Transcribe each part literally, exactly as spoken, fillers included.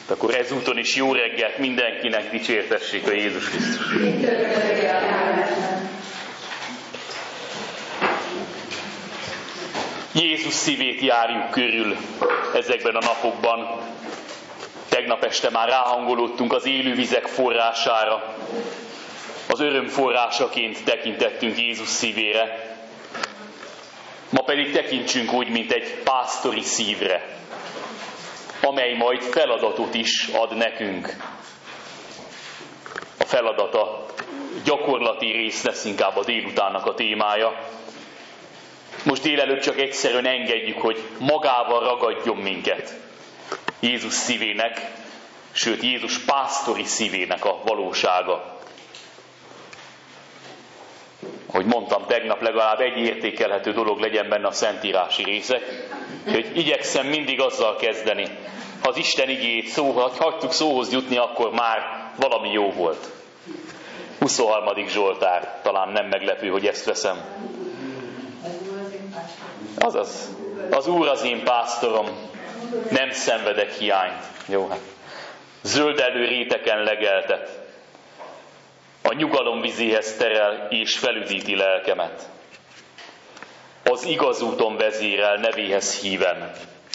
Akkor ezúton is jó reggelt mindenkinek, dicsértessék a Jézus Krisztus. Jézus szívét járjuk körül ezekben a napokban. Tegnap este már ráhangolódtunk az élő vizek forrására. Az öröm forrásaként tekintettünk Jézus szívére. Ma pedig tekintsünk úgy, mint egy pásztori szívre, amely majd feladatot is ad nekünk. A feladata gyakorlati rész lesz inkább a délutánnak a témája. Most délelőtt csak egyszerűen engedjük, hogy magával ragadjon minket Jézus szívének, sőt Jézus pásztori szívének a valósága. Ahogy mondtam, tegnap legalább egy értékelhető dolog legyen benne a szentírási részek, hogy igyekszem mindig azzal kezdeni, ha az Isten igéjét szó, ha hagytuk szóhoz jutni, akkor már valami jó volt. huszonharmadik Zsoltár, talán nem meglepő, hogy ezt veszem. Azaz, az Úr az én pásztorom, nem szenvedek hiányt. Jó, hát. Zöldelő réteken legeltet, a nyugalom vizéhez terel és felüdíti lelkemet. Az igaz úton vezérel, nevéhez híven.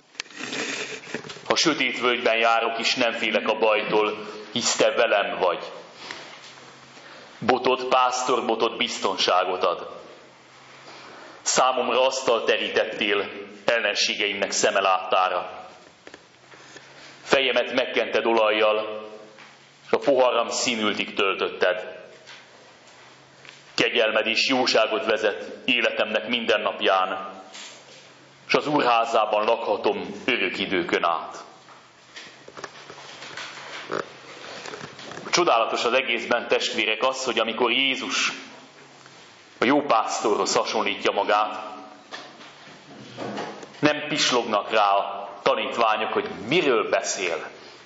Ha sötét völgyben járok is, nem félek a bajtól, hisz te velem vagy. Botod, pásztorbotod biztonságot ad. Számomra asztalt terítettél ellenségeimnek szeme láttára. Fejemet megkented olajjal, és a poharam színültig töltötted. Kegyelmed és jóságot vezet életemnek minden napján, és az Úr házában lakhatom örök időkön át. Csodálatos az egészben, testvérek, az, hogy amikor Jézus a jó pásztorhoz hasonlítja magát, nem pislognak rá a tanítványok, hogy miről beszél.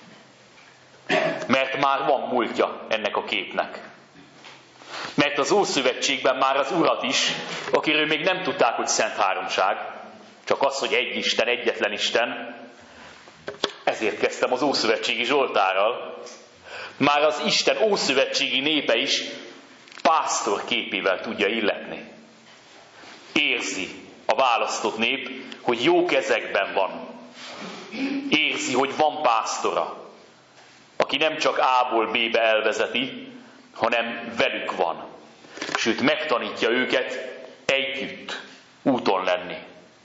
Mert már van múltja ennek a képnek. Mert az Ószövetségben már az Urat is, akiről még nem tudták, hogy Szent Háromság, csak az, hogy egy Isten, egyetlen Isten, ezért kezdtem az Ószövetségi Zsoltárral, már az Isten ószövetségi népe is pásztor képével tudja illetni. Érzi a választott nép, hogy jó kezekben van. Érzi, hogy van pásztora, aki nem csak A-ból B-be elvezeti, hanem velük van. Sőt, megtanítja őket együtt úton lenni.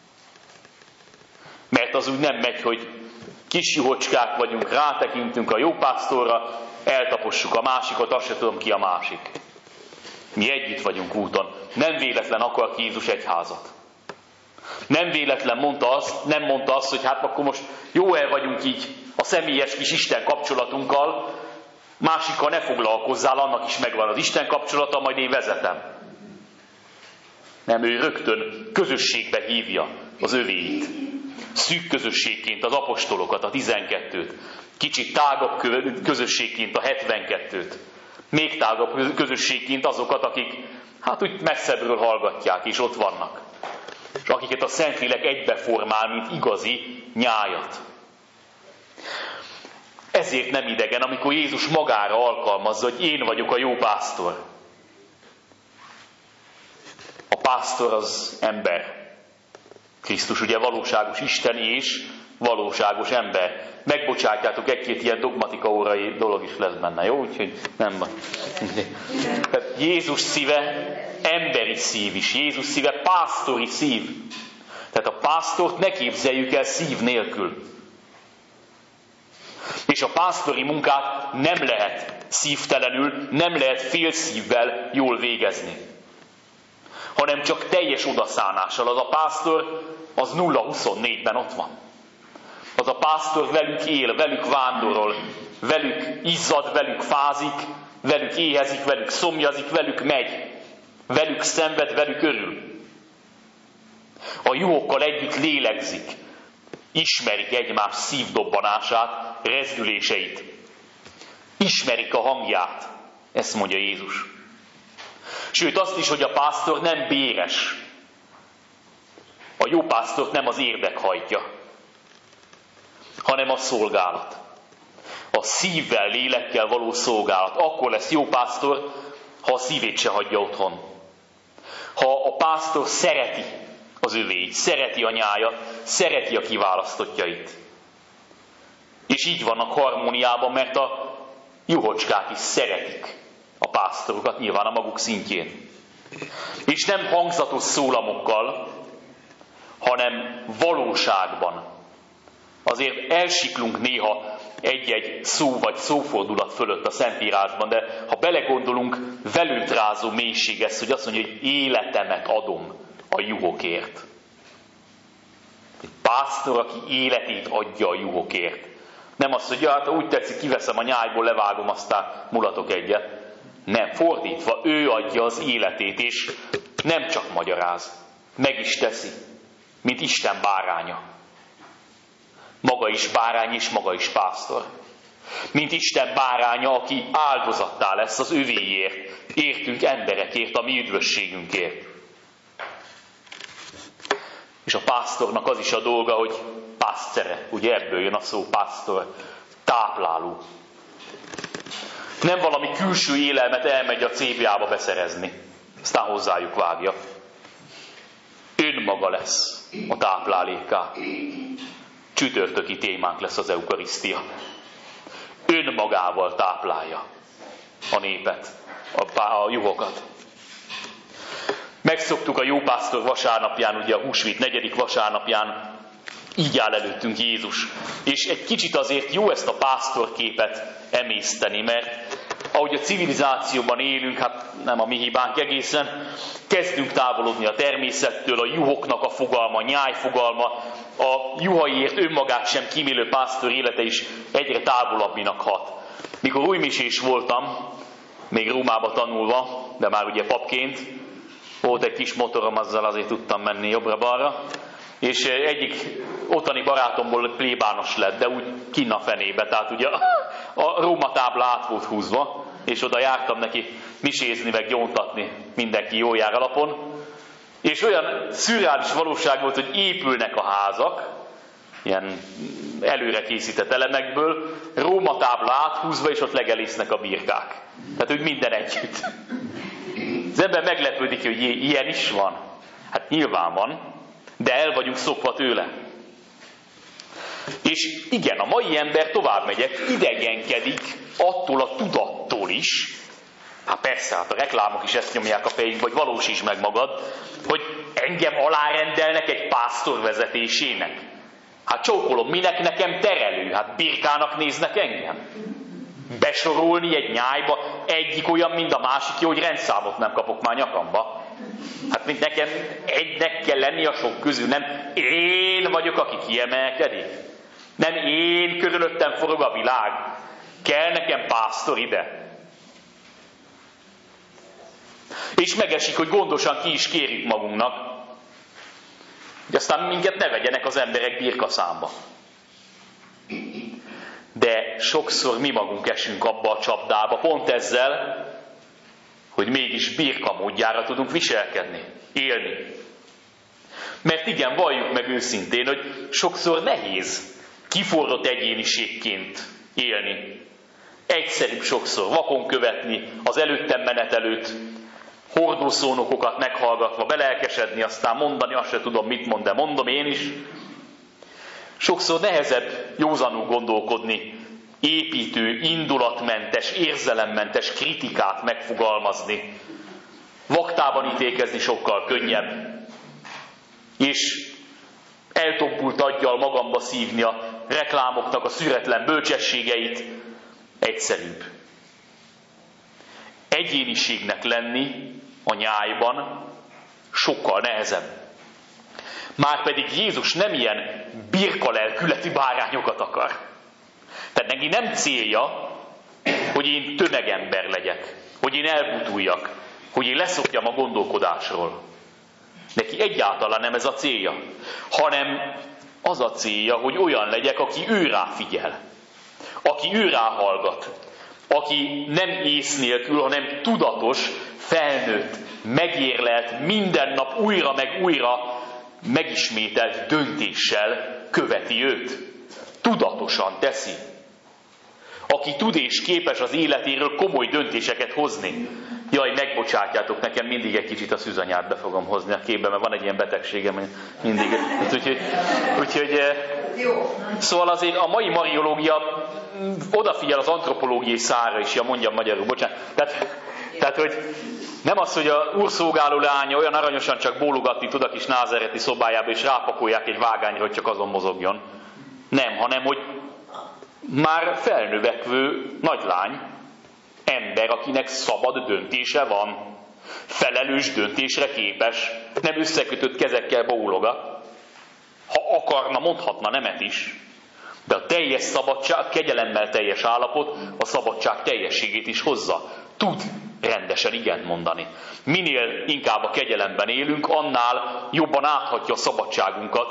Mert az úgy nem megy, hogy kis juhocskák vagyunk, rátekintünk a jó pásztorra, eltapossuk a másikat, azt se tudom ki a másik. Mi együtt vagyunk úton. Nem véletlen akar ki Jézus egyházat. Nem véletlen mondta azt, nem mondta azt, hogy hát akkor most jó el vagyunk így a személyes kis Isten kapcsolatunkkal, másikkal ne foglalkozzál, annak is megvan az Isten kapcsolata, majd én vezetem. Nem, ő rögtön közösségbe hívja az övéit. Szűk közösségként az apostolokat, a tizenkettőt. Kicsit tágabb közösségként a hetvenkettőt. Még tágabb közösségként azokat, akik hát úgy messzebbről hallgatják, és ott vannak. És akiket a Szentlélek egybeformál, mint igazi nyájat. Ezért nem idegen, amikor Jézus magára alkalmazza, hogy én vagyok a jó pásztor. A pásztor az ember. Krisztus ugye valóságos Isten és valóságos ember. Megbocsátjátok, egy-két ilyen dogmatika órai dolog is lesz benne, jó? Úgyhogy nem van. Tehát Jézus szíve emberi szív is. Jézus szíve pásztori szív. Tehát a pásztort ne képzeljük el szív nélkül. És a pásztori munkát nem lehet szívtelenül, nem lehet fél szívvel jól végezni. Hanem csak teljes odaszánással. Az a pásztor, az nulla huszonnégyben ott van. Az a pásztor velük él, velük vándorol, velük izzad, velük fázik, velük éhezik, velük szomjazik, velük megy, velük szenved, velük örül. A juhokkal együtt lélegzik, ismerik egymás szívdobbanását, rezdüléseit. Ismerik a hangját, ezt mondja Jézus. Sőt, azt is, hogy a pásztor nem béres. A jó pásztort nem az érdek hajtja, hanem a szolgálat. A szívvel, lélekkel való szolgálat. Akkor lesz jó pásztor, ha a szívét se hagyja otthon. Ha a pásztor szereti az övéit, szereti a nyájat, szereti a kiválasztottjait. És így vannak harmóniában, mert a juhocskák is szeretik a pásztorokat, nyilván a maguk szintjén. És nem hangzatos szólamokkal, hanem valóságban. Azért elsiklunk néha egy-egy szó vagy szófordulat fölött a Szentírásban, de ha belegondolunk, velőt rázó mélység ez, hogy azt mondja, hogy életemet adom a juhokért. Egy pásztor, aki életét adja a juhokért. Nem azt, hogy ja, hát úgy tetszik, kiveszem a nyájból, levágom, aztán mulatok egyet. Nem, fordítva, ő adja az életét, és nem csak magyaráz, meg is teszi, mint Isten báránya. Maga is bárány, és maga is pásztor. Mint Isten báránya, aki áldozattá lesz az övéért, értünk emberekért, a mi üdvösségünkért. És a pásztornak az is a dolga, hogy pásztere, ugye ebből jön a szó pásztor, tápláló. Nem valami külső élelmet elmegy a cévjába beszerezni, aztán hozzájuk vágja. Önmaga lesz a táplálékká. Csütörtöki témánk lesz az eukarisztia. Önmagával táplálja a népet, a, a juhokat. Megszoktuk a jópásztor vasárnapján, ugye a húsvét negyedik vasárnapján, így áll előttünk Jézus. És egy kicsit azért jó ezt a pásztorképet emészteni, mert ahogy a civilizációban élünk, hát nem a mi hibánk egészen, kezdünk távolodni a természettől, a juhoknak a fogalma, a nyáj fogalma, a juhaiért önmagát sem kímélő pásztor élete is egyre távolabbinak hat. Mikor újmisés voltam, még Rómába tanulva, de már ugye papként, volt egy kis motorom, azzal azért tudtam menni jobbra-balra, és egyik ottani barátomból plébános lett, de úgy kinn a fenébe, tehát ugye a Róma tábla át volt húzva, és oda jártam neki misézni, meg gyóntatni mindenki jó jár alapon, és olyan szürreális valóság volt, hogy épülnek a házak, ilyen előre készített elemekből, Róma tábla áthúzva, és ott legelésznek a birkák. Tehát úgy minden együtt. Az ember meglepődik, hogy ilyen is van. Hát nyilván van, de el vagyunk szokva tőle. És igen, a mai ember, tovább megyek, idegenkedik attól a tudattól is, hát persze, hát a reklámok is ezt nyomják a fejünk, vagy valósíts meg magad, hogy engem alárendelnek egy pásztor vezetésének. Hát csókolom, minek nekem terelő? Hát birkának néznek engem. Besorolni egy nyájba egyik olyan, mint a másik, hogy rendszámot nem kapok már nyakamba. Hát mint nekem egynek kell lenni a sok közül, nem én vagyok, aki kiemelkedik. Nem én, körülöttem forog a világ. Kell nekem pásztor ide. És megesik, hogy gondosan ki is kérjük magunknak, hogy aztán minket ne vegyenek az emberek birkaszámba. De sokszor mi magunk esünk abba a csapdába, pont ezzel, hogy mégis birka módjára tudunk viselkedni, élni. Mert igen, valljuk meg őszintén, hogy sokszor nehéz kiforrott egyéniségként élni. Egyszerűbb sokszor vakon követni, az előttem menet előtt hordószónokokat meghallgatva, belelkesedni, aztán mondani, azt se tudom, mit mond, de mondom én is. Sokszor nehezebb józanul gondolkodni, építő, indulatmentes, érzelemmentes kritikát megfogalmazni. Vaktában ítélkezni sokkal könnyebb. És eltompult aggyal magamba szívni a reklámoknak a szüretlen bölcsességeit, egyszerűbb. Egyéniségnek lenni a nyájban sokkal nehezebb. Márpedig Jézus nem ilyen birkalelkületi bárányokat akar. Tehát neki nem célja, hogy én tömegember legyek, hogy én elbutuljak, hogy én leszokjam a gondolkodásról. Neki egyáltalán nem ez a célja, hanem az a célja, hogy olyan legyek, aki ő rá figyel, aki ő rá hallgat, aki nem ész nélkül, hanem tudatos, felnőtt, megérlelt, minden nap újra meg újra megismételt döntéssel követi őt. Tudatosan teszi. aki tud és képes az életéről komoly döntéseket hozni. Jaj, megbocsátjátok, nekem mindig egy kicsit a szűzanyát be fogom hozni a képbe, mert van egy ilyen betegségem, mindig. Úgyhogy, úgyhogy szóval azért a mai mariológia odafigyel az antropológiai szára is, ja, mondjam magyarul, bocsánat. Tehát, tehát, hogy nem az, hogy a úr szolgáló lánya olyan aranyosan csak bólogatni tud a kis názereti szobájába, és rápakolják egy vágányra, hogy csak azon mozogjon. Nem, hanem, hogy már felnövekvő nagylány, ember, akinek szabad döntése van, felelős döntésre képes, nem összekötött kezekkel bólogat. Ha akarna, mondhatna nemet is, de a teljes szabadság, kegyelemmel teljes állapot a szabadság teljességét is hozza. Tud rendesen igent mondani. Minél inkább a kegyelemben élünk, annál jobban áthatja a szabadságunkat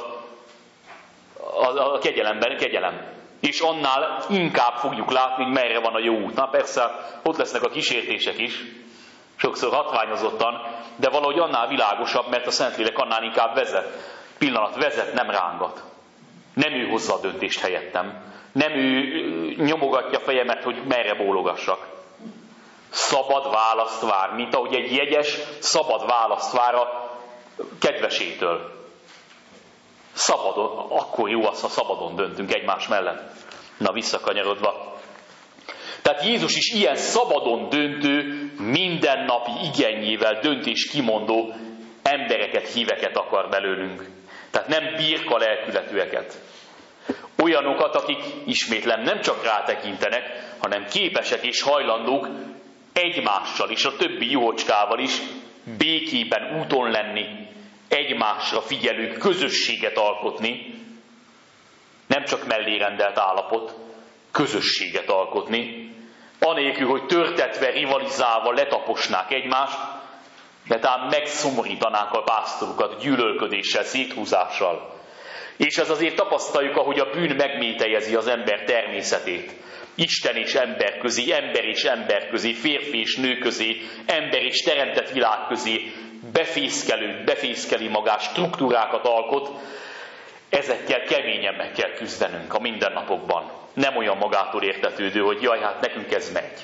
a kegyelemben, kegyelem. És annál inkább fogjuk látni, hogy merre van a jó út. Na persze, ott lesznek a kísértések is, sokszor hatványozottan, de valahogy annál világosabb, mert a Szentlélek annál inkább vezet. Pillanat, vezet, nem rángat. Nem ő hozza a döntést helyettem. Nem ő nyomogatja a fejemet, hogy merre bólogassak. Szabad választ vár, mint ahogy egy jegyes szabad választ vár a kedvesétől. Szabadon, akkor jó az, ha szabadon döntünk egymás mellett. Na, visszakanyarodva. Tehát Jézus is ilyen szabadon döntő, mindennapi igényével döntés kimondó embereket, híveket akar belőlünk. Tehát nem birka lelkületűeket. Olyanokat, akik, ismétlem, nem csak rátekintenek, hanem képesek és hajlandók egymással és a többi juhocskával is békében úton lenni, egymásra figyelők, közösséget alkotni, nem csak mellérendelt állapot, közösséget alkotni, anélkül, hogy törtetve, rivalizálva letaposnák egymást, de talán megszomorítanák a pásztorukat gyűlölködéssel, széthúzással. És ez azért tapasztaljuk, ahogy a bűn megmételjezi az ember természetét. Isten és ember közé, ember és ember közé, férfi és nő közé, ember és teremtett világ közé befészkelő, befészkeli magát, struktúrákat alkot. Ezekkel keményen meg kell küzdenünk a mindennapokban. Nem olyan magától értetődő, hogy jaj, hát nekünk ez megy.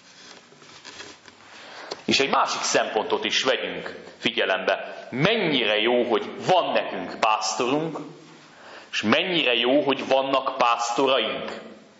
És egy másik szempontot is vegyünk figyelembe. Mennyire jó, hogy van nekünk pásztorunk, és mennyire jó, hogy vannak pásztoraink.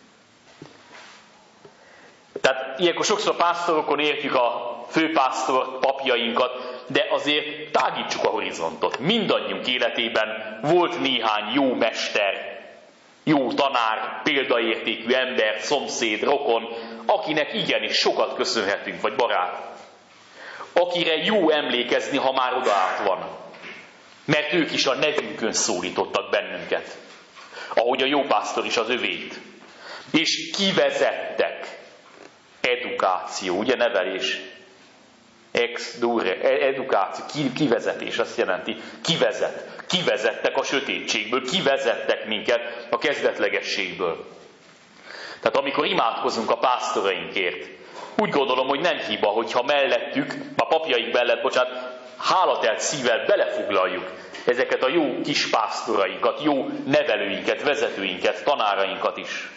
Tehát ilyenkor sokszor pásztorokon értjük a főpásztor, papjainkat, de azért tágítsuk a horizontot. Mindannyiunk életében volt néhány jó mester, jó tanár, példaértékű ember, szomszéd, rokon, akinek igenis sokat köszönhetünk, vagy barát. Akire jó emlékezni, ha már oda át van. Mert ők is a nevünkön szólítottak bennünket. Ahogy a jó pásztor is az övét. És kivezettek. Edukáció, ugye nevelés. Ex dure, edukáció, kivezetés, azt jelenti, kivezet. Kivezettek a sötétségből, kivezettek minket a kezdetlegességből. Tehát amikor imádkozunk a pásztorainkért, úgy gondolom, hogy nem hiba, hogyha mellettük, a papjaink mellett, bocsánat, hálatelt szívvel belefoglaljuk ezeket a jó kis pásztorainkat, jó nevelőinket, vezetőinket, tanárainkat is.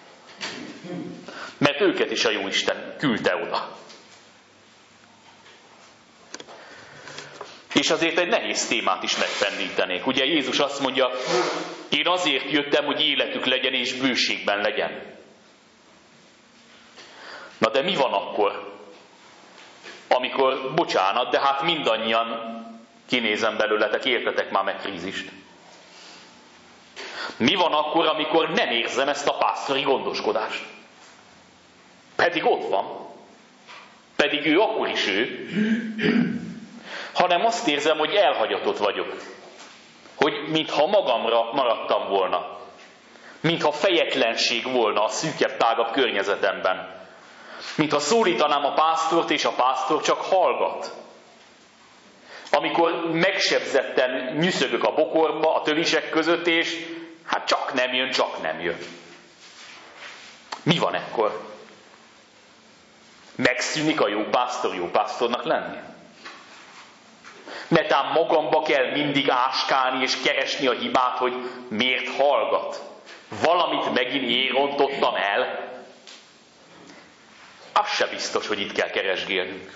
Mert őket is a Jóisten küldte oda. És azért egy nehéz témát is megfendítenék. Ugye Jézus azt mondja, én azért jöttem, hogy életük legyen és bőségben legyen. Na de mi van akkor, amikor, bocsánat, de hát mindannyian kinézem belőletek, értetek már meg krízist. Mi van akkor, amikor nem érzem ezt a pásztori gondoskodást? Pedig ott van. Pedig ő akkor is ő. Hanem azt érzem, hogy elhagyatott vagyok. Hogy mintha magamra maradtam volna. Mintha fejetlenség volna a szűkebb, tágabb környezetemben. Mintha szólítanám a pásztort, és a pásztor csak hallgat. Amikor megsebzetten nyüszögök a bokorba, a tövisek között, és hát csak nem jön, csak nem jön. Mi van ekkor? Megszűnik a jó pásztor jó pásztornak lenni? Netán magamba kell mindig áskálni és keresni a hibát, hogy miért hallgat. Valamit megint én rontottam el. az se biztos, hogy itt kell keresgélnünk.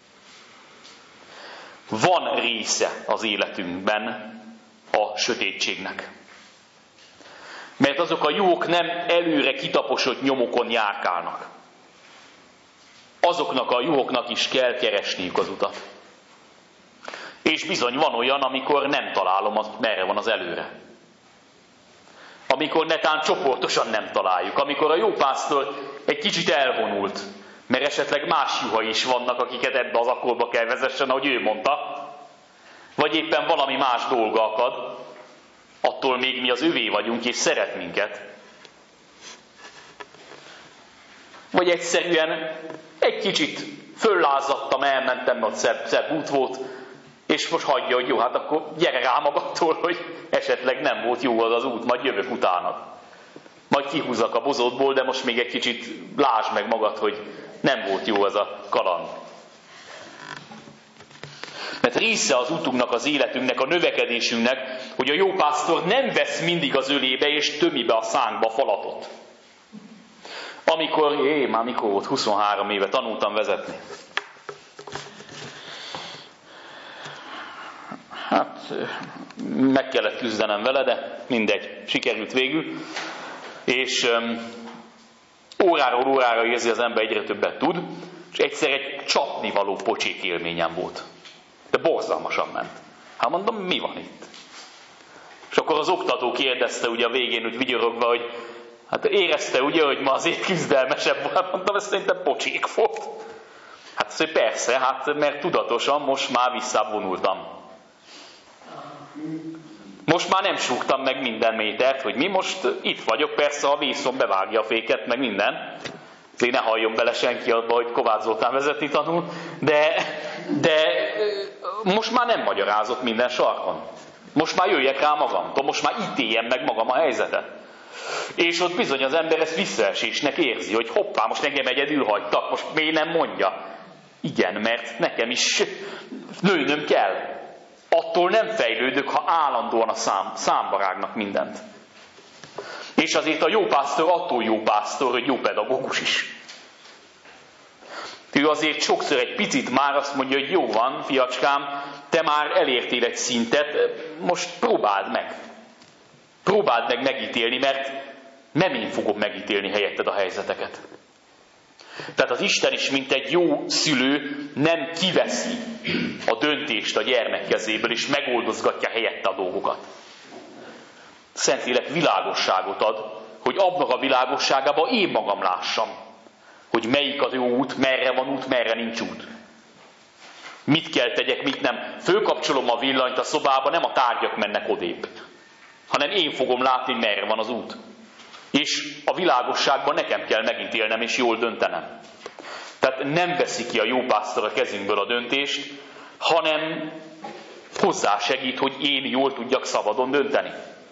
Van része az életünkben a sötétségnek. Mert azok a jók nem előre kitaposott nyomokon járkálnak. Azoknak a juhoknak is kell keresniük az utat. És bizony van olyan, amikor nem találom, az, merre van az előre. Amikor netán csoportosan nem találjuk. Amikor a jó pásztor egy kicsit elvonult, mert esetleg más juhai is vannak, akiket ebbe az akkorba kell vezessen, ahogy ő mondta. Vagy éppen valami más dolga akad, attól még mi az övé vagyunk, és szeret minket. Vagy egyszerűen egy kicsit föllázadtam, elmentem, mert szebb, szebb út volt, és most hagyja, hogy jó, hát akkor gyere rá magadtól, hogy esetleg nem volt jó az az út, majd jövök utánad. Majd kihúzzak a bozótból, de most még egy kicsit lásd meg magad, hogy nem volt jó ez a kaland. Mert része az utunknak, az életünknek, a növekedésünknek, hogy a jó pásztor nem vesz mindig az ölébe és tömi be a szánkba a falatot. Amikor, jé, már mikor volt, huszonhárom éve tanultam vezetni. Hát, meg kellett küzdenem vele, de mindegy, sikerült végül. És um, óráról órára érzi az ember, egyre többet tud, és egyszer egy csapnivaló pocsék élményem volt. De borzalmasan ment. Hát mondom, mi van itt? És akkor az oktató kérdezte ugye a végén, úgy vigyorogva, hogy hát érezte ugye, hogy ma azért küzdelmesebb volt. Mondtam, ezt szerintem pocsék volt. Hát azt, hogy persze, hát mert tudatosan most már visszavonultam. Most már nem súgtam meg minden métert, hogy mi most itt vagyok, persze a vészon bevágja a féket, meg minden. Azért ne halljon bele senki abba, hogy Kovács Zoltán vezetni tanul, de, de most már nem magyarázott minden sarkon. Most már jöjjek rá magamtól, most már ítéljem meg magam a helyzetet. És ott bizony az ember ezt visszaesésnek érzi, hogy hoppá, most engem egyedül hagytak, most miért nem mondja? Igen, mert nekem is nőnöm kell. Attól nem fejlődök, ha állandóan a szám, számba rágnak mindent. És azért a jó pásztor attól jó pásztor, hogy jó pedagógus is. Ő azért sokszor egy picit már azt mondja, hogy jó van, fiacskám, te már elértél egy szintet, most próbáld meg. Próbáld meg megítélni, mert nem én fogom megítélni helyetted a helyzeteket. Tehát az Isten is, mint egy jó szülő, nem kiveszi a döntést a gyermek kezéből, és megoldozgatja helyette a dolgokat. Szentlélek világosságot ad, hogy abban a világosságában én magam lássam, hogy melyik az jó út, merre van út, merre nincs út. Mit kell tegyek, mit nem. Fölkapcsolom a villanyt a szobába, nem a tárgyak mennek odébb, hanem én fogom látni, merre van az út. És a világosságban nekem kell megítélnem és jól döntenem. Tehát nem veszi ki a jó pásztor a kezünkből a döntést, hanem hozzásegít, hogy én jól tudjak szabadon dönteni.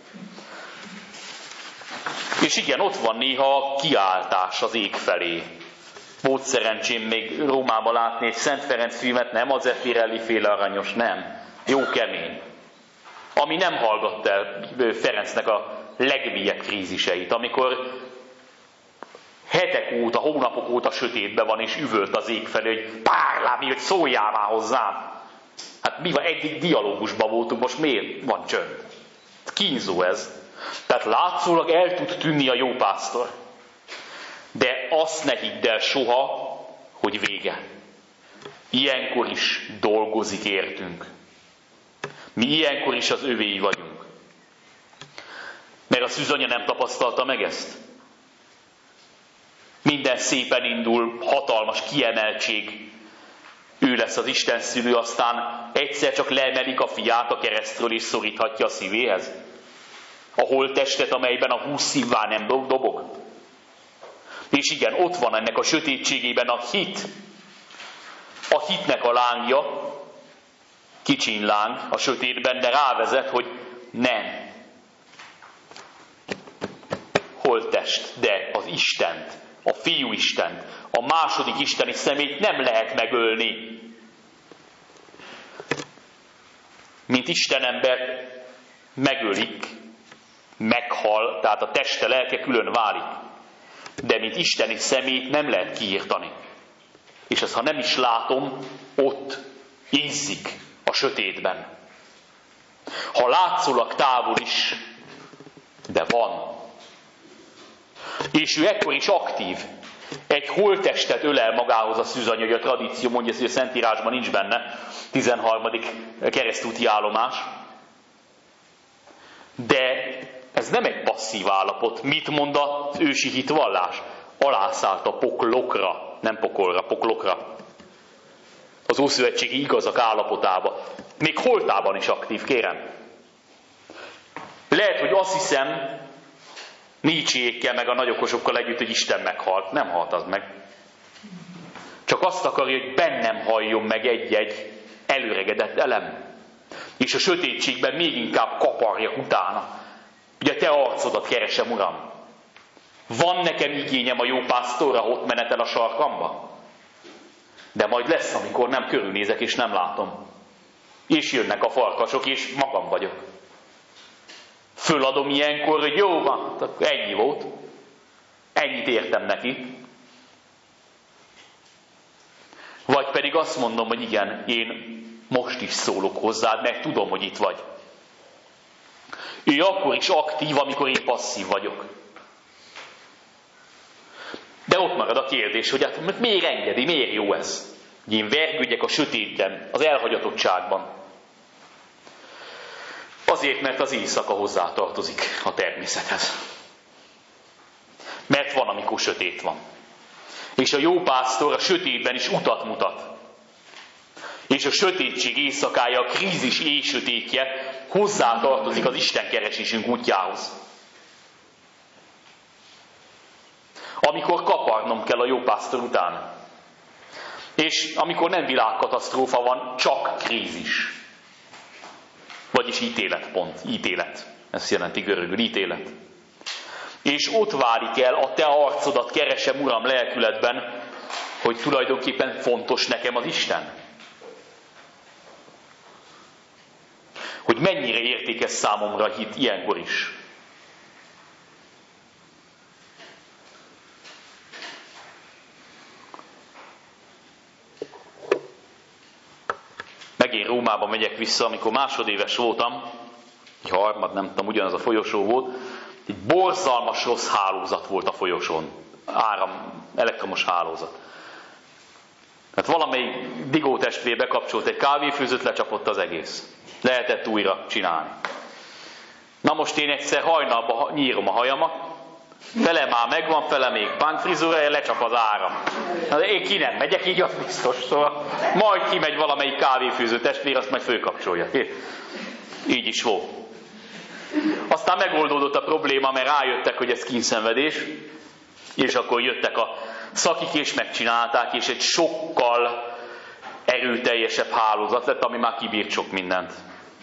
És igen, ott van néha a kiáltás az ég felé. Volt szerencsém még Rómában látni egy Szent Ferenc filmet, nem az Zeffirelli féle aranyos, nem. Jó kemény. Ami nem hallgatta el Ferencnek a legmélyebb kríziseit, amikor hetek óta, hónapok óta sötétben van, és üvölt az ég felé, hogy párlámi, hogy szóljál már hozzám. Hát mi van, eddig dialógusban voltunk, most miért van csönd? Kínzó ez. Tehát látszólag el tud tűnni a jó pásztor. De azt ne hidd el soha, hogy vége. Ilyenkor is dolgozik értünk. Mi ilyenkor is az övéi vagyunk. Mert a szűzanya nem tapasztalta meg ezt. Minden szépen indul, hatalmas kiemeltség. Ő lesz az Isten szülő, aztán egyszer csak leemelik a fiát a keresztről és szoríthatja a szívéhez. A holttestet, amelyben a húsz szívvá nem dobog. És igen, ott van ennek a sötétségében a hit. A hitnek a lángja, kicsiny láng a sötétben, de rávezet, hogy nem. Holttest, de az Istent, a Fiú Istent, a második isteni személyt nem lehet megölni. Mint Istenember megölik, meghal, tehát a teste, lelke külön válik. De mint isteni személyt nem lehet kiírtani. És ezt, ha nem is látom, ott izzik a sötétben. Ha látszólag távol is, de van. És ő ekkor is aktív. Egy holttestet ölel magához a szűzanya, hogy a tradíció mondja, hogy a Szentírásban nincs benne, tizenharmadik keresztúti állomás. De ez nem egy passzív állapot. Mit mond az ősi hitvallás? Alászállt a poklokra, nem pokolra, poklokra. Az ószövetségi igazak állapotába. Még holtában is aktív, kérem. Lehet, hogy azt hiszem, Nietzsékkel meg a nagyokosokkal együtt, hogy Isten meghalt. Nem halt az meg. Csak azt akarja, hogy bennem halljon meg egy-egy előregedett elem. És a sötétségben még inkább kaparjak utána. Ugye te arcodat keresem, Uram. Van nekem igényem a jó pásztorra, ott menetel a sarkamba? De majd lesz, amikor nem körülnézek és nem látom. És jönnek a farkasok, és magam vagyok. Föladom ilyenkor, hogy jó van, akkor ennyi volt. Ennyit értem neki. Vagy pedig azt mondom, hogy igen, én most is szólok hozzád, mert tudom, hogy itt vagy. Ő akkor is aktív, amikor én passzív vagyok. De ott marad a kérdés, hogy hát miért engedi, miért jó ez? Hogy én vergődjek a sötétben, az elhagyatottságban. Azért, mert az éjszaka hozzátartozik a természethez. Mert van, amikor sötét van. És a jó pásztor a sötétben is utat mutat. És a sötétség éjszakája, a krízis éjsötétje hozzátartozik az Isten keresésünk útjához. Amikor kaparnom kell a jó pásztor után. És amikor nem világkatasztrófa van, csak krízis. Vagyis ítéletpont. Ítélet. Ez jelenti görögül, ítélet. És ott válik el a te arcodat keresem, Uram, lelkületben, hogy tulajdonképpen fontos nekem az Isten. Hogy mennyire értékes számomra a hit ilyenkor is. Megint Rómába megyek vissza, amikor másodéves voltam, egy harmad, nem tudom, ugyanaz a folyosó volt, egy borzalmas rossz hálózat volt a folyosón. Áram, elektromos hálózat. Hát valamelyik Digó testvér bekapcsolt egy kávéfőzőt, lecsapott az egész. Lehetett újra csinálni. Na most én egyszer hajnalban nyírom a hajamat, fele már megvan, fele még pánkfrizúra, lecsap az áram. Hát én ki nem megyek, így az biztos, szóval majd kimegy valamelyik kávéfőző testvér, azt majd fölkapcsolja. Így is volt. Aztán megoldódott a probléma, mert rájöttek, hogy ez kínszenvedés, és akkor jöttek a szakik, és megcsinálták, és egy sokkal erőteljesebb hálózat lett, ami már kibírt sok mindent.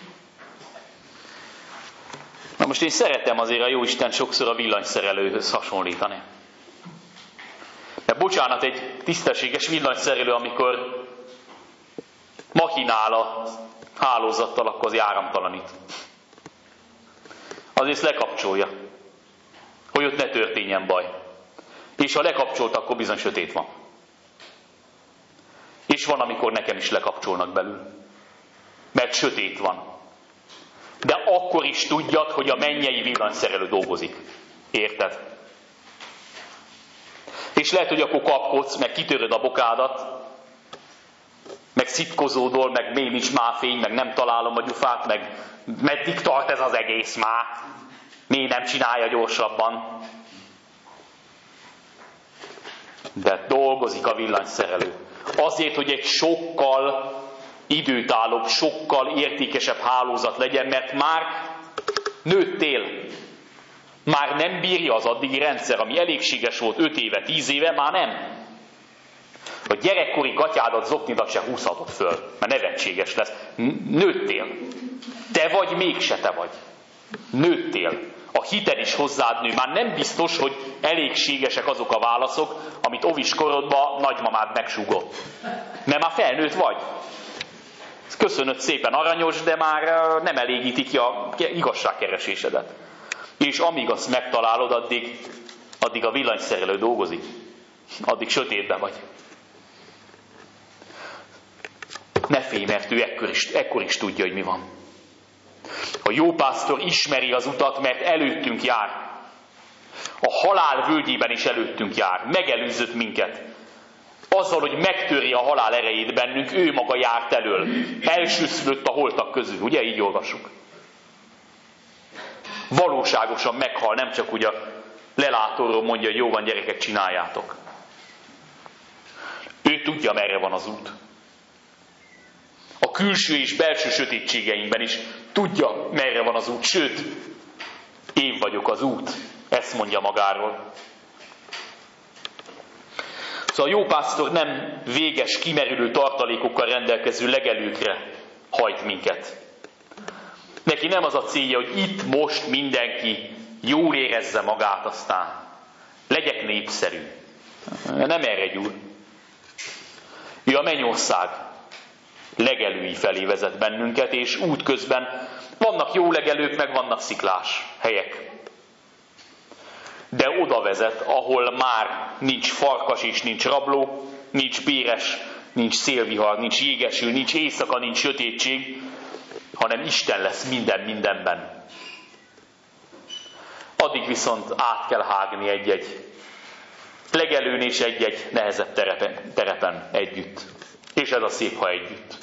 Na most én szeretem azért a Jóisten sokszor a villanyszerelőhöz hasonlítani. De bocsánat, egy tisztességes villanyszerelő, amikor machinál a hálózattal, akkor az áramtalanít. Azért lekapcsolja, hogy ott ne történjen baj. És ha lekapcsolt, akkor bizony sötét van. És van, amikor nekem is lekapcsolnak belül. Mert sötét van. De akkor is tudjad, hogy a mennyei villanyszerelő dolgozik. Érted? És lehet, hogy akkor kapkodsz, meg kitöröd a bokádat, meg szitkozódol, meg még nincs már fény, meg nem találom a gyufát, meg meddig tart ez az egész már? Miért nem csinálja gyorsabban? De dolgozik a villanyszerelő. Azért, hogy egy sokkal időtállóbb, sokkal értékesebb hálózat legyen, mert már nőttél. Már nem bírja az addigi rendszer, ami elégséges volt öt éve, tíz éve, már nem. A gyerekkori gatyádat, zoknidat se húzhatod föl, mert nevetséges lesz. Nőttél. Te vagy, mégse te vagy. Nőttél. A hited is hozzád nő. Már nem biztos, hogy elégségesek azok a válaszok, amit ovis korodban nagymamád megsúgott. Mert már felnőtt vagy. Köszönöd szépen, aranyos, de már nem elégíti ki a igazságkeresésedet. És amíg azt megtalálod, addig, addig a villanyszerelő dolgozik. Addig sötétben vagy. Ne félj, mert ő ekkor is, ekkor is tudja, hogy mi van. A jó pásztor ismeri az utat, mert előttünk jár. A halál völgyében is előttünk jár. Megelőzött minket. Azzal, hogy megtöri a halál erejét bennünk, ő maga járt elől. Elsőszülött a holtak közül. Ugye, így olvasjuk? Valóságosan meghal, nem csak úgy a lelátóról mondja, hogy jó van, gyerekek, csináljátok. Ő tudja, merre van az út. A külső és belső sötétségeinkben is tudja, merre van az út. Sőt, én vagyok az út. Ezt mondja magáról. Szóval a jó pásztor nem véges, kimerülő tartalékokkal rendelkező legelőkre hajt minket. Neki nem az a célja, hogy itt most mindenki jól érezze magát, aztán legyek népszerű. Nem erre gyúr. Ő a mennyország legelői felé vezet bennünket, és útközben vannak jó legelők, meg vannak sziklás helyek. De oda vezet, ahol már nincs farkas és nincs rabló, nincs péres, nincs szélvihar, nincs jégeső, nincs éjszaka, nincs sötétség, hanem Isten lesz minden mindenben. Addig viszont át kell hágni egy-egy legelőn és egy-egy nehezebb terepen, terepen együtt. És ez a szép, ha együtt.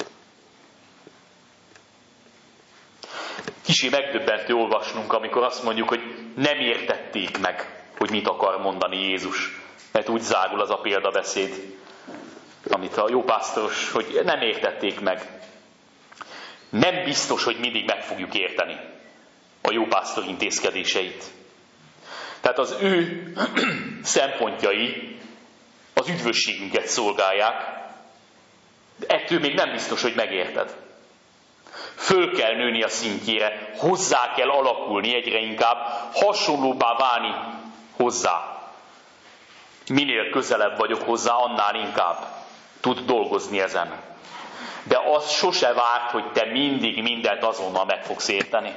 Kicsi megdöbbentő olvasnunk, amikor azt mondjuk, hogy nem értették meg, hogy mit akar mondani Jézus. Mert úgy zárul az a példabeszéd, amit a jó pásztoros, hogy nem értették meg. Nem biztos, hogy mindig meg fogjuk érteni a jó pásztor intézkedéseit. Tehát az ő szempontjai az üdvösségünket szolgálják, de ettől még nem biztos, hogy megérted. Föl kell nőni a szintjére, hozzá kell alakulni egyre inkább, hasonlóbbá válni hozzá. Minél közelebb vagyok hozzá, annál inkább tud dolgozni ezen. De az sose várt, hogy te mindig mindent azonnal meg fogsz érteni.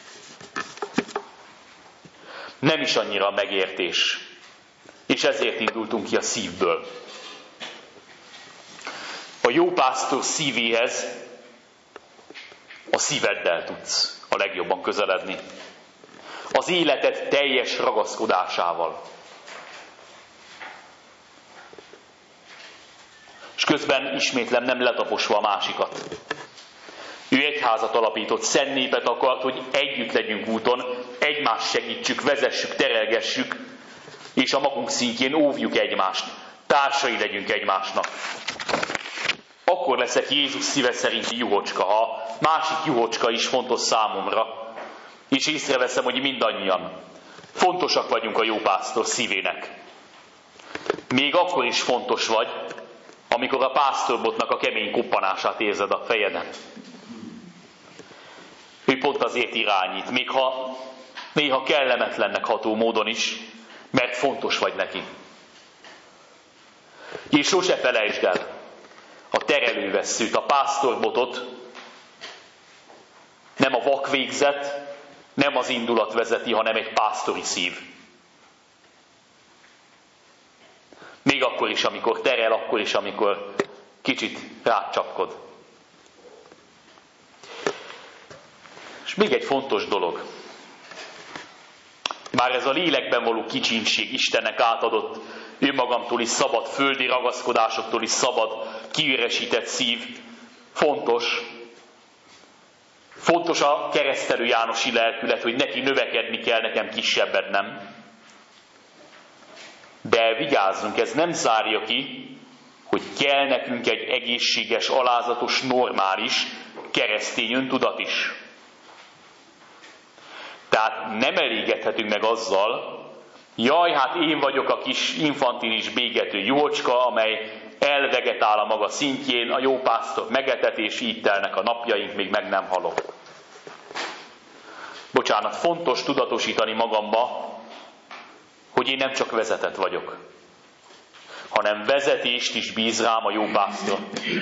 Nem is annyira a megértés. És ezért indultunk ki a szívből. A jó pásztor szívéhez a szíveddel tudsz a legjobban közeledni. Az életed teljes ragaszkodásával. És közben ismétlem, nem letaposva a másikat. Ő egyházat alapított, szent népet akart, hogy együtt legyünk úton, egymást segítsük, vezessük, terelgessük, és a magunk szintjén óvjuk egymást, társai legyünk egymásnak. Akkor leszek Jézus szíve szerinti juhocska, ha másik juhocska is fontos számomra, és észreveszem, hogy mindannyian fontosak vagyunk a jó pásztor szívének. Még akkor is fontos vagy, amikor a pásztorbotnak a kemény koppanását érzed a fejeden. Ő pont azért irányít, még ha néha kellemetlennek ható módon is, mert fontos vagy neki. És sose felejtsd el a terelővesszőt, a pásztorbotot, nem a vakvégzet, nem az indulat vezeti, hanem egy pásztori szív. Még akkor is, amikor terel, akkor is, amikor kicsit rácsapkod. És még egy fontos dolog. Már ez a lélekben való kicsinség, Istennek átadott, önmagamtól is szabad, földi ragaszkodásoktól is szabad, kiüresített szív. Fontos. Fontos a keresztelő Jánosi lelkület, hogy neki növekedni kell, nekem kisebbet nem. De vigyázzunk, ez nem zárja ki, hogy kell nekünk egy egészséges, alázatos, normális, keresztény öntudat is. Tehát nem elégedhetünk meg azzal, jaj, hát én vagyok a kis infantilis bégető juhocska, amely elvegetál a maga szintjén, a jó pásztor megetet, és így telnek a napjaink, még meg nem halok. Bocsánat, fontos tudatosítani magamba, hogy én nem csak vezetett vagyok, hanem vezetést is bíz rám a jó pásztor.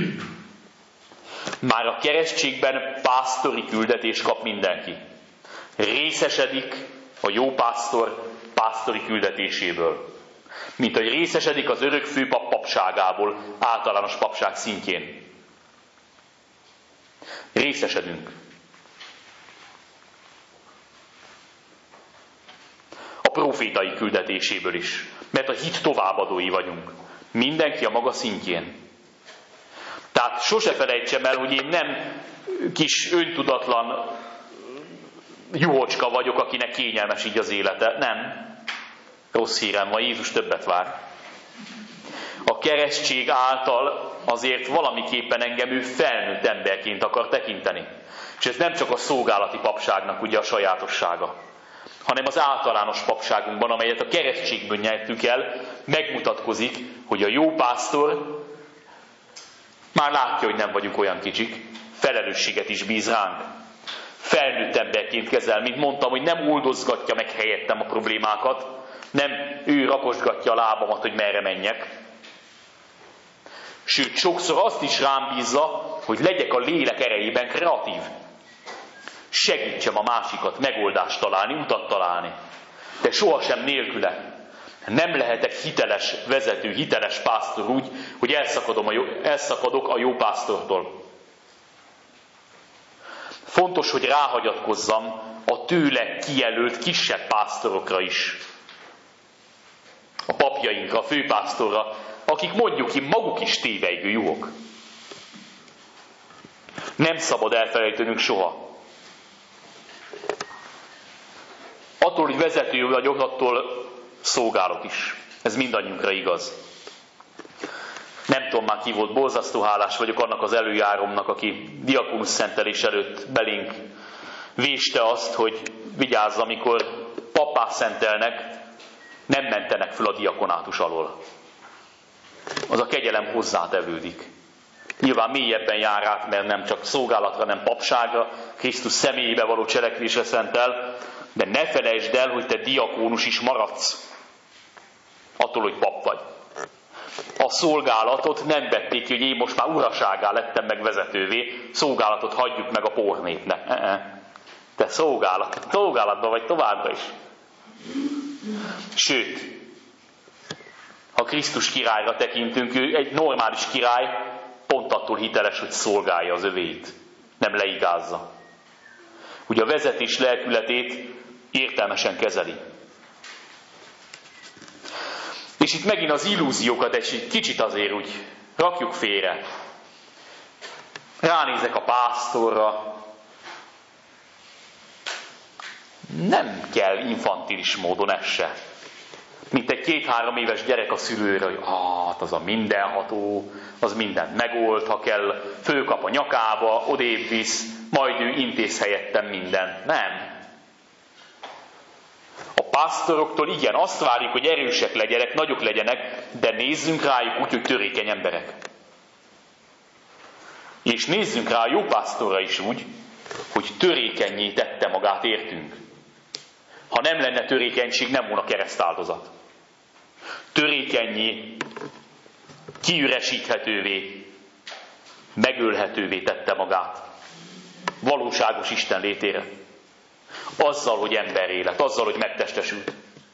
Már a keresztségben pásztori küldetés kap mindenki. Részesedik a jó pásztor pásztori küldetéséből. Mint hogy részesedik az örök főpap papságából, általános papság szintjén. Részesedünk. A profétai küldetéséből is, mert a hit továbbadói vagyunk. Mindenki a maga szintjén. Tehát sose felejtsem el, hogy én nem kis öntudatlan juhocska vagyok, akinek kényelmes így az élete. Nem. Rossz hírem van, Jézus többet vár. A keresztség által azért valamiképpen engem ő felnőtt emberként akar tekinteni. És ez nem csak a szolgálati papságnak ugye a sajátossága, hanem az általános papságunkban, amelyet a keresztségből nyertünk el, megmutatkozik, hogy a jó pásztor már látja, hogy nem vagyunk olyan kicsik, felelősséget is bíz ránk. Felnőtt emberként kezel, mint mondtam, hogy nem oldozgatja meg helyettem a problémákat, nem ő rakosgatja a lábamat, hogy merre menjek. Sőt, sokszor azt is rám bízza, hogy legyek a lélek erejében kreatív. Segítsem a másikat megoldást találni, utat találni. De sohasem nélküle. Nem lehetek hiteles vezető, hiteles pásztor úgy, hogy elszakadom a jó, elszakadok a jó pásztortól. Fontos, hogy ráhagyatkozzam a tőle kijelölt kisebb pásztorokra is. A papjainkra, a főpásztorra, akik mondjuk ki maguk is tévejgő juhok. Nem szabad elfelejtenünk soha. Attól, hogy vezető vagyok, attól szolgálok is. Ez mindannyiunkra igaz. Nem tudom már ki volt, borzasztó hálás vagyok annak az előjáromnak, aki diakónusz szentelés előtt belénk véste azt, hogy vigyázz, amikor pappá szentelnek, nem mentenek föl a diakonátus alól. Az a kegyelem hozzátevődik. Nyilván mélyebben jár át, mert nem csak szolgálatra, nem papságra, Krisztus személyébe való cselekvésre szentel, de ne felejtsd el, hogy te diakónus is maradsz. Attól, hogy pap vagy. A szolgálatot nem vették ki, hogy én most már uraságá lettem meg vezetővé, szolgálatot hagyjuk meg a pornépnek. Te szolgálat, szolgálatban vagy továbbra is. Sőt, ha Krisztus királyra tekintünk, ő egy normális király, pont attól hiteles, hogy szolgálja az övéit, nem leigázza. Ugye a vezetés lelkületét értelmesen kezeli. És itt megint az illúziókat egy kicsit azért úgy rakjuk félre. Ránézek a pásztorra. Nem kell infantilis módon ez se. Mint egy két-három éves gyerek a szülőre, hogy hát az a mindenható, az mindent megold, ha kell, fölkap a nyakába, odébb visz, majd ő intéz helyettem mindent. Nem. A pásztoroktól igen, azt várjuk, hogy erősek legyenek, nagyok legyenek, de nézzünk rájuk úgy, hogy törékeny emberek. És nézzünk rá a jó pásztorra is úgy, hogy törékennyé tette magát értünk. Ha nem lenne törékenység, nem volna keresztáldozat. Törékennyé, kiüresíthetővé, megölhetővé tette magát. Valóságos Isten létére. Azzal, hogy emberré lett, azzal, hogy megtestesült.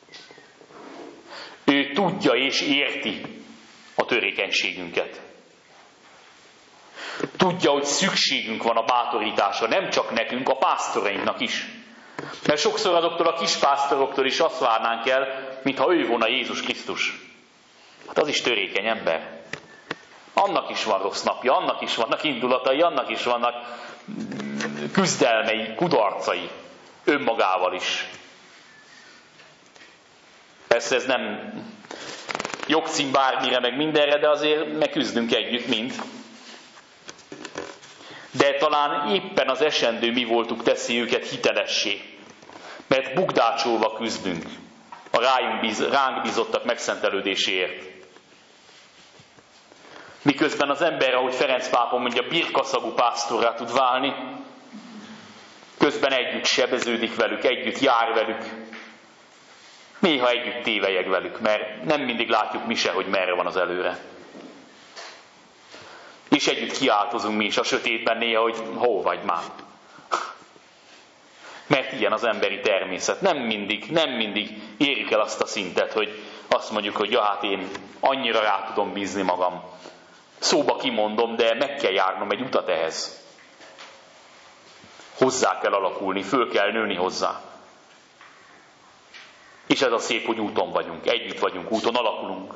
Ő tudja és érti a törékenységünket. Tudja, hogy szükségünk van a bátorításra, nem csak nekünk, a pásztorainknak is. Mert sokszor azoktól a kis pásztoroktól is azt várnánk el, mintha ő volna Jézus Krisztus. Hát az is törékeny ember. Annak is van rossz napja, annak is vannak indulatai, annak is vannak küzdelmei, kudarcai. Önmagával is. Persze ez nem jogcím bármire, meg mindenre, de azért megküzdünk együtt mind. De talán éppen az esendő mi voltuk teszi őket hitelessé. Mert bukdácsolva küzdünk a rájunk bíz, ránk bízottak megszentelődéséért. Miközben az ember, ahogy Ferenc pápa mondja, birkaszagú pásztorrá tud válni, közben együtt sebeződik velük, együtt jár velük. Néha együtt tévelyeg velük, mert nem mindig látjuk mi se, hogy merre van az előre. És együtt kiáltozunk mi is a sötétben néha, hogy hol vagy már. Mert ilyen az emberi természet. Nem mindig, nem mindig érjük el azt a szintet, hogy azt mondjuk, hogy ja, hát én annyira rá tudom bízni magam. Szóba kimondom, de meg kell járnom egy utat ehhez. Hozzá kell alakulni, föl kell nőni hozzá. És ez a szép, hogy úton vagyunk, együtt vagyunk, úton alakulunk.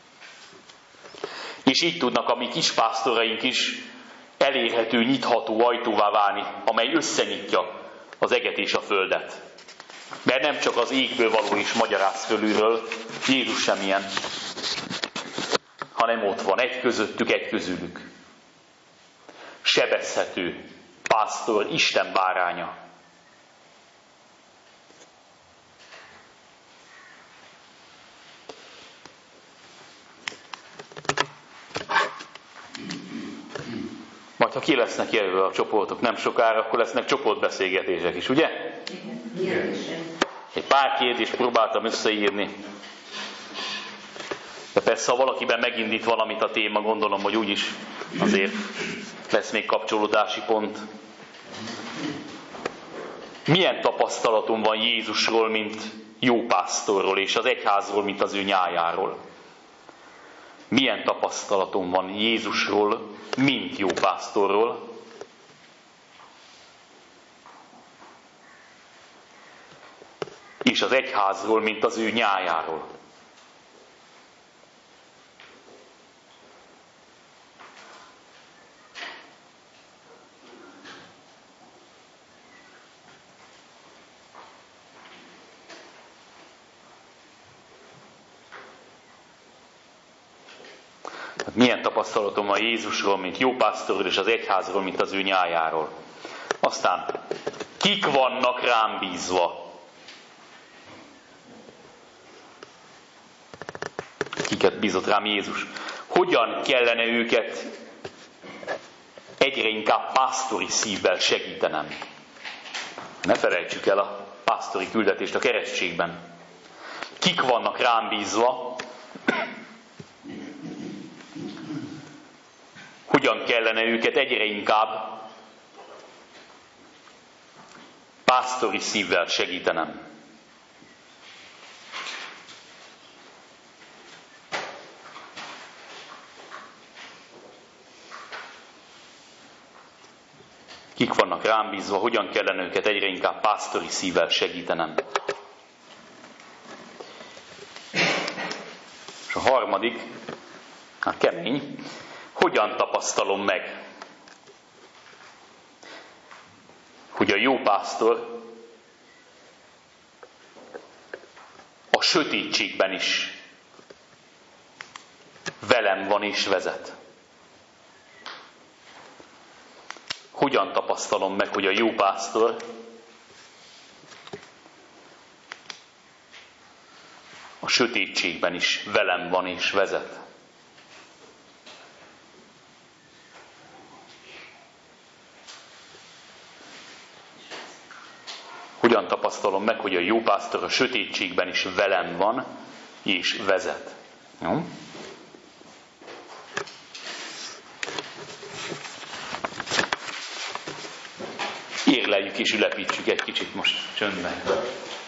És így tudnak a mi kis pásztoraink is elérhető, nyitható ajtóvá válni, amely összenyitja az eget és a földet. Mert nem csak az égből való is magyaráz fölülről, Jézus sem ilyen, hanem ott van, egy közöttük, egy közülük. Sebezhető pásztor, Isten báránya. Majd ha ki lesznek jelölve a csoportok nem sokára, akkor lesznek csoportbeszélgetések is, ugye? Igen. Egy pár kérdést próbáltam összeírni. De persze, ha valakiben megindít valamit a téma, gondolom, hogy úgyis azért lesz még kapcsolódási pont. Milyen tapasztalatom van Jézusról, mint jó pásztorról, és az egyházról, mint az ő nyájáról? Milyen tapasztalatom van Jézusról, mint jó pásztorról? És az egyházról, mint az ő nyájáról? Milyen tapasztalatom van Jézusról, mint jó pásztorról, és az egyházról, mint az ő nyájáról? Aztán, kik vannak rám bízva? Kiket bízott rám Jézus? Hogyan kellene őket egyre inkább pásztori szívvel segítenem? Ne felejtsük el a pásztori küldetést a keresztségben. Kik vannak rám bízva? Hogyan kellene őket egyre inkább pásztori szívvel segítenem? Kik vannak rám bízva, hogyan kellene őket egyre inkább pásztori szívvel segítenem? És a harmadik, hát kemény, hogyan tapasztalom meg, hogy a jó pásztor a sötétségben is velem van és vezet? Hogyan tapasztalom meg, hogy a jó pásztor a sötétségben is velem van és vezet? Hogyan tapasztalom meg, hogy a jó pásztor a sötétségben is velem van és vezet? Jó? Érleljük és ülepítsük egy kicsit most csöndben.